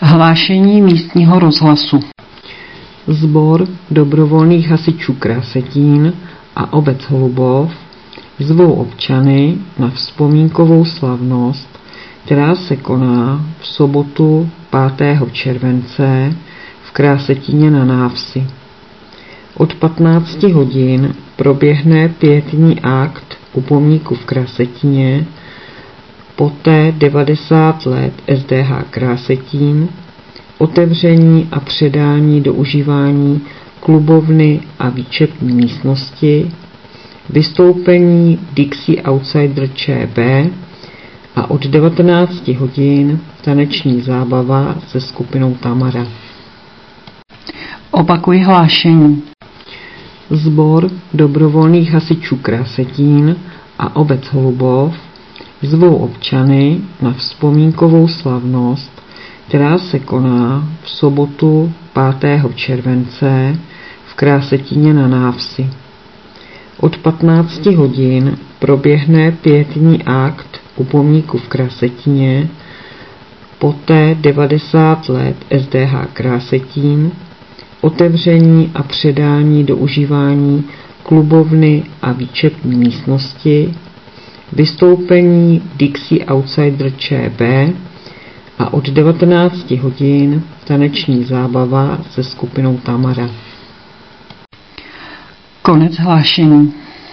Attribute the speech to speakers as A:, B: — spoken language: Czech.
A: Hlášení místního rozhlasu.
B: Sbor dobrovolných hasičů Krásetín a obec Holubov zvou občany na vzpomínkovou slavnost, která se koná v sobotu 5. července v Krásetíně na Návsi. Od 15 hodin proběhne pietní akt u pomníku v Krásetíně, poté 90 let SDH Krásetín, otevření a předání do užívání klubovny a výčepní místnosti, vystoupení Dixie Outsider ČB a od 19 hodin taneční zábava se skupinou Tamara.
A: Opakuji hlášení.
B: Sbor dobrovolných hasičů Krásetín a obec Holubov zvou občany na vzpomínkovou slavnost, která se koná v sobotu 5. července v Krásetíně na Návsi. Od 15 hodin proběhne pietní akt u pomníku v Krásetíně, poté 90 let SDH Krásetín, otevření a předání do užívání klubovny a výčepní místnosti, vystoupení Dixie Outsider ČB a od 19 hodin taneční zábava se skupinou Tamara.
A: Konec hlášení.